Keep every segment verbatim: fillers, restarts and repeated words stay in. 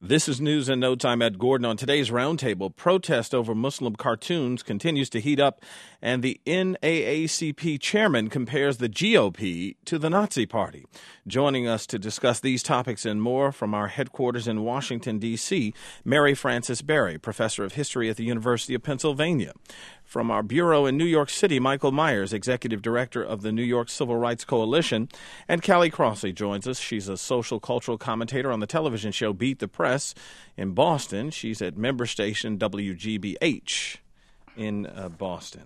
This is News in No Time. Ed Gordon. On today's roundtable, protest over Muslim cartoons continues to heat up, and the N double A C P chairman compares the G O P to the Nazi Party. Joining us to discuss these topics and more from our headquarters in Washington, D C, Mary Frances Berry, professor of history at the University of Pennsylvania. From our bureau in New York City, Michael Myers, executive director of the New York Civil Rights Coalition. And Callie Crossley joins us. She's a social cultural commentator on the television show Beat the Press in Boston. She's at member station W G B H in uh, Boston.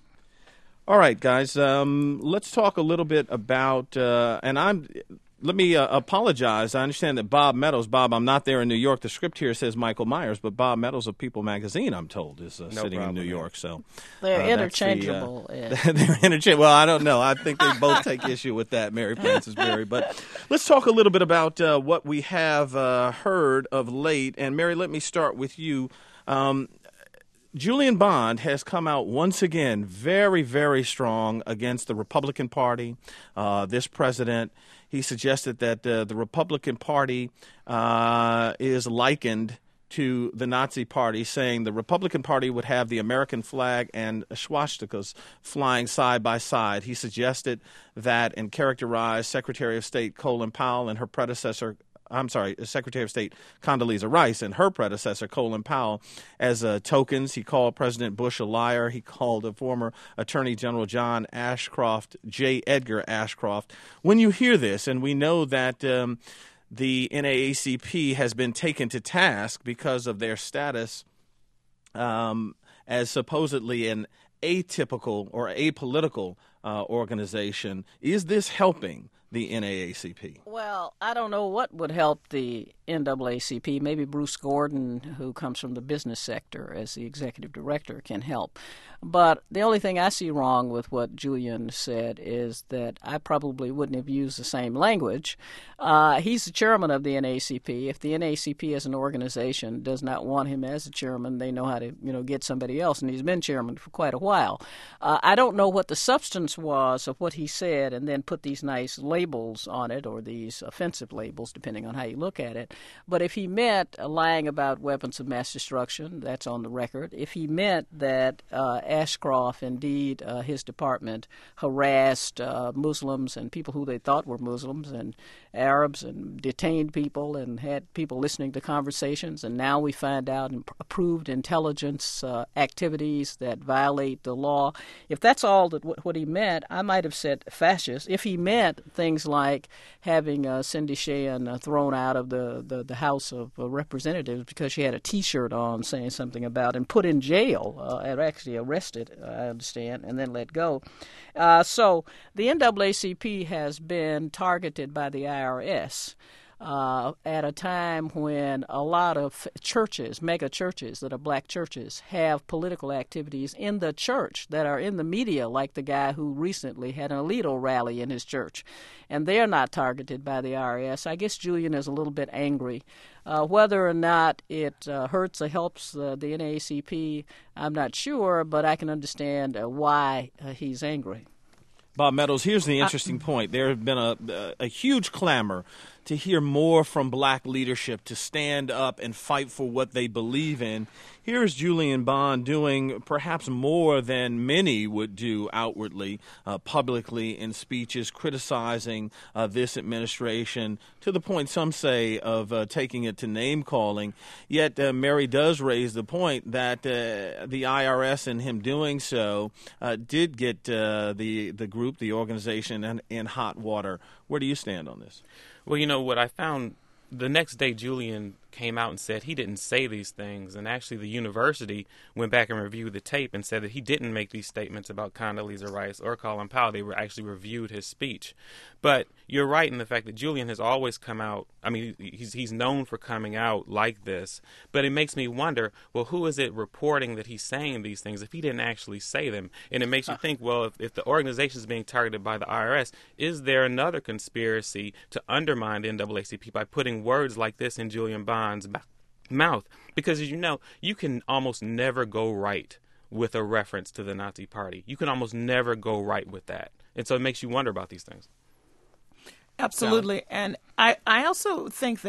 All right, guys, um, let's talk a little bit about, uh, and I'm, let me uh, apologize. I understand that Bob Meadows, Bob, I'm not there in New York. The script here says Michael Myers, but Bob Meadows of People Magazine, I'm told, is uh, no sitting problem, in New York. So They're uh, interchangeable. The, uh, they're interchangeable. Well, I don't know. I think they both take issue with that, Mary Frances Berry. But let's talk a little bit about uh, what we have uh, heard of late. And, Mary, let me start with you. Um, Julian Bond has come out once again very, very strong against the Republican Party, uh, this president. He suggested that uh, the Republican Party uh, is likened to the Nazi Party, saying the Republican Party would have the American flag and swastikas flying side by side. He suggested that and characterized Secretary of State Colin Powell and her predecessor I'm sorry, Secretary of State Condoleezza Rice and her predecessor, Colin Powell, as uh, tokens. He called President Bush a liar. He called a former Attorney General John Ashcroft, J. Edgar Ashcroft. When you hear this, and we know that um, the N double A C P has been taken to task because of their status um, as supposedly an atypical or apolitical uh, organization, is this helping the N double A C P? Well, I don't know what would help the N double A C P. Maybe Bruce Gordon, who comes from the business sector as the executive director, can help. But the only thing I see wrong with what Julian said is that I probably wouldn't have used the same language. Uh, he's the chairman of the N double A C P. If the N double A C P as an organization does not want him as a chairman, they know how to, you know, get somebody else, and he's been chairman for quite a while. Uh, I don't know what the substance was of what he said and then put these nice labels on it, or these offensive labels, depending on how you look at it. But if he meant uh, lying about weapons of mass destruction, that's on the record. If he meant that uh, Ashcroft, indeed, uh, his department, harassed uh, Muslims and people who they thought were Muslims and Arabs and detained people and had people listening to conversations, and now we find out and approved intelligence uh, activities that violate the law. If that's all that w- what he meant, I might have said fascist. If he meant things like having uh, Cindy Sheehan uh, thrown out of the, the, the House of uh, Representatives because she had a T-shirt on saying something about, and put in jail, uh, and actually arrested, uh, I understand, and then let go. Uh, so the N double A C P has been targeted by the I R S uh, at a time when a lot of churches, mega churches that are black churches, have political activities in the church that are in the media, like the guy who recently had an Alito rally in his church. And they're not targeted by the I R S. I guess Julian is a little bit angry. Uh, whether or not it uh, hurts or helps uh, the N double A C P, I'm not sure, but I can understand uh, why uh, he's angry. Bob Meadows, here's the interesting uh, point. There has been a, a, a huge clamor to hear more from black leadership, to stand up and fight for what they believe in. Here's Julian Bond doing perhaps more than many would do outwardly, uh, publicly in speeches, criticizing uh, this administration to the point, some say, of uh, taking it to name-calling. Yet uh, Mary does raise the point that uh, the I R S, in him doing so, uh, did get uh, the, the group, the organization, in, in hot water. Where do you stand on this? Well, you know, what I found the next day, Julian came out and said he didn't say these things. And actually, the university went back and reviewed the tape and said that he didn't make these statements about Condoleezza Rice or Colin Powell. They were actually reviewed his speech. But you're right in the fact that Julian has always come out. I mean, he's he's known for coming out like this. But it makes me wonder, well, who is it reporting that he's saying these things if he didn't actually say them? And it makes you think, well, if, if the organization is being targeted by the I R S, is there another conspiracy to undermine the N double A C P by putting words like this in Julian Bond's mouth? Because, as you know, you can almost never go right with a reference to the Nazi Party. You can almost never go right with that. And so it makes you wonder about these things. Absolutely. And I, I also think that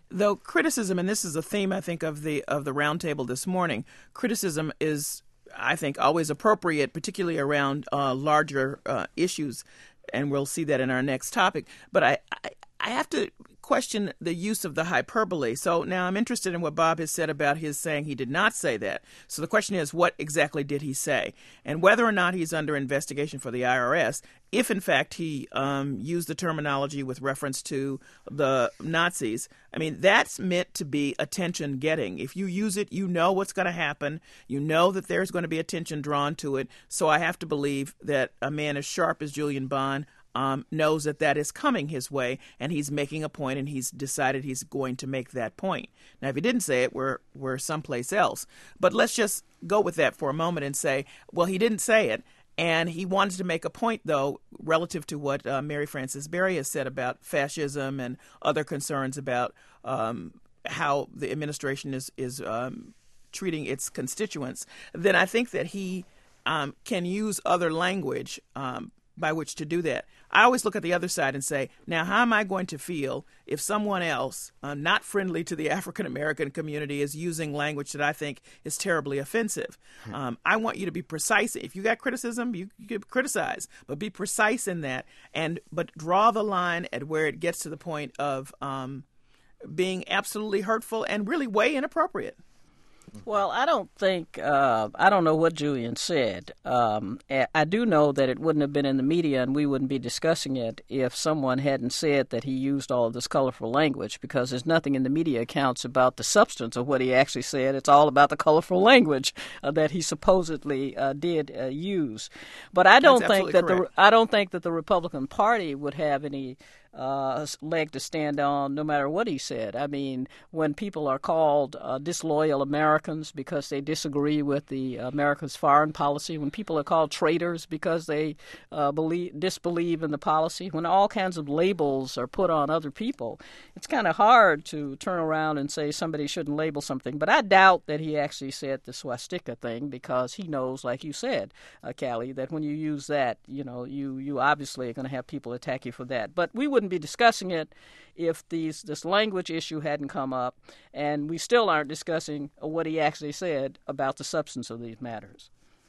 Though criticism, and this is a theme, I think, of the of the roundtable this morning, criticism is, I think, always appropriate, particularly around uh, larger uh, issues, and we'll see that in our next topic. But I, I, I have to question the use of the hyperbole. So now I'm interested in what Bob has said about his saying he did not say that. So the question is, what exactly did he say? And whether or not he's under investigation for the I R S, if in fact he um, used the terminology with reference to the Nazis, I mean, that's meant to be attention-getting. If you use it, you know what's going to happen. You know that there's going to be attention drawn to it. So I have to believe that a man as sharp as Julian Bond Um, knows that that is coming his way, and he's making a point, and he's decided he's going to make that point. Now, if he didn't say it, we're, we're someplace else. But let's just go with that for a moment and say, well, he didn't say it, and he wanted to make a point, though, relative to what uh, Mary Frances Berry has said about fascism and other concerns about um, how the administration is, is um, treating its constituents. Then I think that he um, can use other language um, by which to do that. I always look at the other side and say, now, how am I going to feel if someone else, uh, not friendly to the African-American community, is using language that I think is terribly offensive? Hmm. Um, I want you to be precise. If you got criticism, you, you can criticize, but be precise in that, and but draw the line at where it gets to the point of um, being absolutely hurtful and really way inappropriate. Well, I don't think, uh, I don't know what Julian said. Um, I do know that it wouldn't have been in the media and we wouldn't be discussing it if someone hadn't said that he used all of this colorful language, because there's nothing in the media accounts about the substance of what he actually said. It's all about the colorful language uh, that he supposedly uh, did uh, use. But I don't That's think that correct. the I don't think that the Republican Party would have any Uh, leg to stand on no matter what he said. I mean, when people are called uh, disloyal Americans because they disagree with the America's foreign policy, when people are called traitors because they uh, believe disbelieve in the policy, when all kinds of labels are put on other people, it's kind of hard to turn around and say somebody shouldn't label something. But I doubt that he actually said the swastika thing, because he knows, like you said, uh, Callie, that when you use that, you know, you, you obviously are going to have people attack you for that. But we wouldn't be discussing it if these this language issue hadn't come up, and we still aren't discussing what he actually said about the substance of these matters.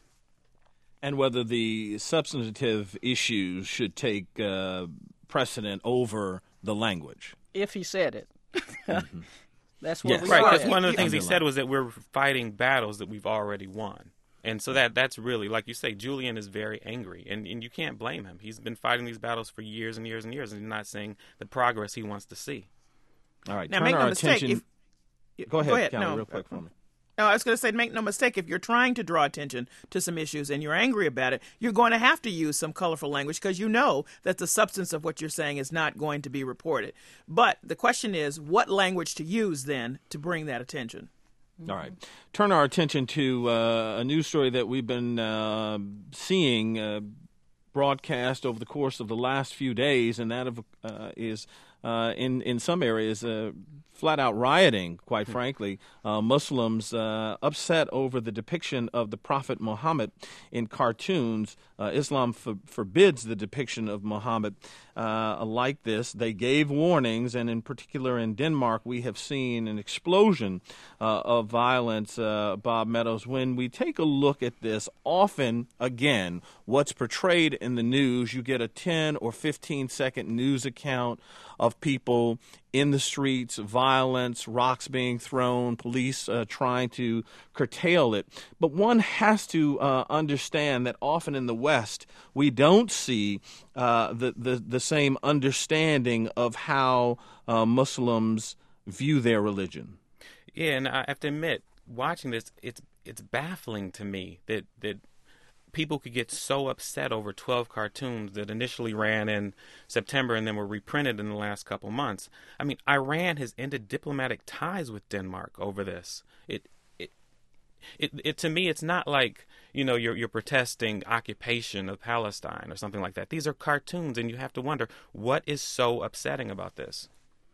And whether the substantive issues should take uh, precedent over the language. If he said it. Mm-hmm. That's what yes. we Right, are. because one of the things he Underline. said was that we're fighting battles that we've already won. And so that that's really, like you say, Julian is very angry, and, and you can't blame him. He's been fighting these battles for years and years and years, and he's not seeing the progress he wants to see. All right, Now, turn make our no mistake. attention. If, Go ahead, go ahead. Callie, No. real quick for me. No, I was going to say, make no mistake, if you're trying to draw attention to some issues and you're angry about it, you're going to have to use some colorful language, because you know that the substance of what you're saying is not going to be reported. But the question is, what language to use then to bring that attention? All right. Turn our attention to uh, a news story that we've been uh, seeing uh, broadcast over the course of the last few days, and that of, uh, is uh, in, in some areas uh, flat-out rioting, quite frankly. Uh, Muslims uh, upset over the depiction of the Prophet Muhammad in cartoons. Uh, Islam for, forbids the depiction of Muhammad uh, like this. They gave warnings, and in particular in Denmark, we have seen an explosion uh, of violence, uh, Bob Meadows. When we take a look at this, often, again, what's portrayed in the news, you get a ten or fifteen second news account of people in the streets, violence, rocks being thrown, police uh, trying to curtail it. But one has to uh, understand that often in the West, we don't see uh, the, the, the same understanding of how uh, Muslims view their religion. Yeah, and I have to admit, watching this, it's it's baffling to me that that people could get so upset over twelve cartoons that initially ran in September and then were reprinted in the last couple months. I mean, Iran has ended diplomatic ties with Denmark over this. It, it, it, it to me, it's not like, you know, you're you're protesting occupation of Palestine or something like that. These are cartoons, and you have to wonder, what is so upsetting about this?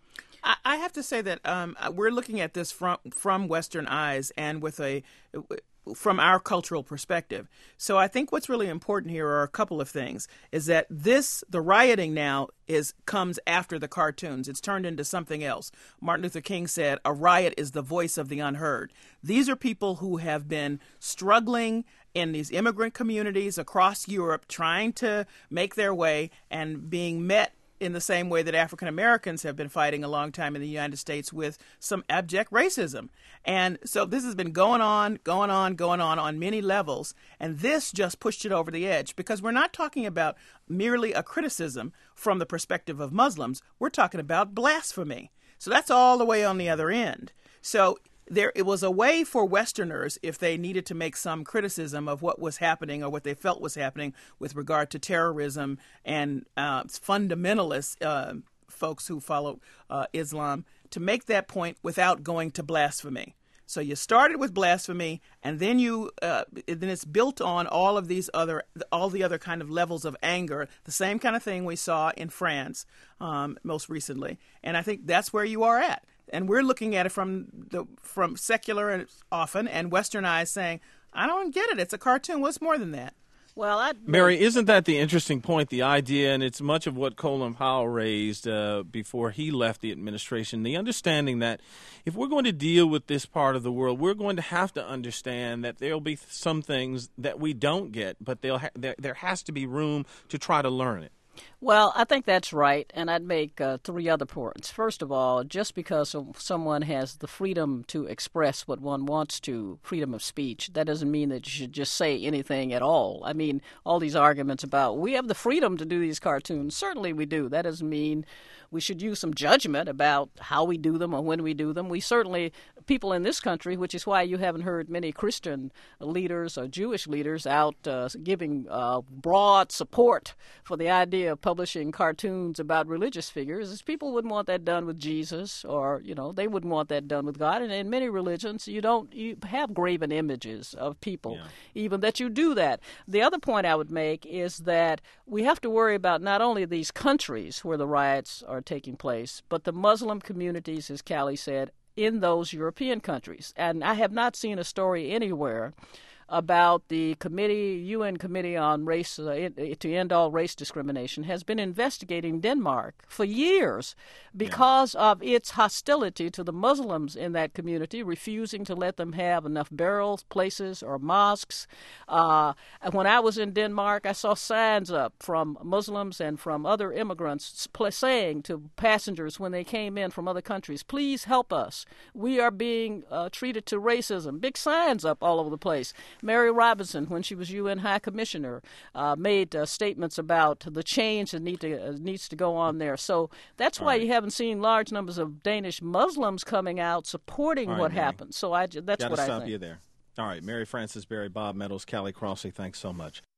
I, I have to say that um, we're looking at this from from Western eyes, and with a from our cultural perspective. So I think what's really important here are a couple of things, is that this, the rioting now is comes after the cartoons. It's turned into something else. Martin Luther King said, a riot is the voice of the unheard. These are people who have been struggling in these immigrant communities across Europe, trying to make their way and being met in the same way that African Americans have been fighting a long time in the United States with some abject racism. And so this has been going on, going on, going on on many levels. And this just pushed it over the edge, because we're not talking about merely a criticism from the perspective of Muslims. We're talking about blasphemy. So that's all the way on the other end. So there, it was a way for Westerners, if they needed to make some criticism of what was happening or what they felt was happening with regard to terrorism and uh, fundamentalist uh, folks who follow uh, Islam, to make that point without going to blasphemy. So you started with blasphemy, and then you uh, then it's built on all of these other all the other kind of levels of anger. The same kind of thing we saw in France um, most recently, and I think that's where you are at. And we're looking at it from the from secular and often and Western eyes, saying, "I don't get it. It's a cartoon. What's more than that?" Well, I'd Mary, isn't that the interesting point, the idea, and it's much of what Colin Powell raised uh, before he left the administration, the understanding that if we're going to deal with this part of the world, we're going to have to understand that there'll be some things that we don't get, but they'll ha- there, there has to be room to try to learn it. Well, I think that's right, and I'd make uh, three other points. First of all, just because someone has the freedom to express what one wants to, freedom of speech, that doesn't mean that you should just say anything at all. I mean, all these arguments about we have the freedom to do these cartoons, certainly we do. That doesn't mean we should use some judgment about how we do them or when we do them. We certainly, people in this country, which is why you haven't heard many Christian leaders or Jewish leaders out uh, giving uh, broad support for the idea of publishing cartoons about religious figures, is people wouldn't want that done with Jesus, or, you know, they wouldn't want that done with God. And in many religions, you don't you have graven images of people, yeah. even that you do that. The other point I would make is that we have to worry about not only these countries where the riots are taking place, but the Muslim communities, as Callie said, in those European countries. And I have not seen a story anywhere about the committee, U N Committee on Race uh, to End All Race Discrimination has been investigating Denmark for years because yeah. of its hostility to the Muslims in that community, refusing to let them have enough burial places or mosques. Uh, when I was in Denmark, I saw signs up from Muslims and from other immigrants saying to passengers when they came in from other countries, please help us. We are being uh, treated to racism. Big signs up all over the place. Mary Robinson, when she was U N High Commissioner, uh, made uh, statements about the change that need to, uh, needs to go on there. So that's All why right. you haven't seen large numbers of Danish Muslims coming out supporting right, what Mary. happened. So I, that's Gotta what I stop think. you there. All right, Mary Frances Berry, Bob Meadows, Callie Crossley, thanks so much.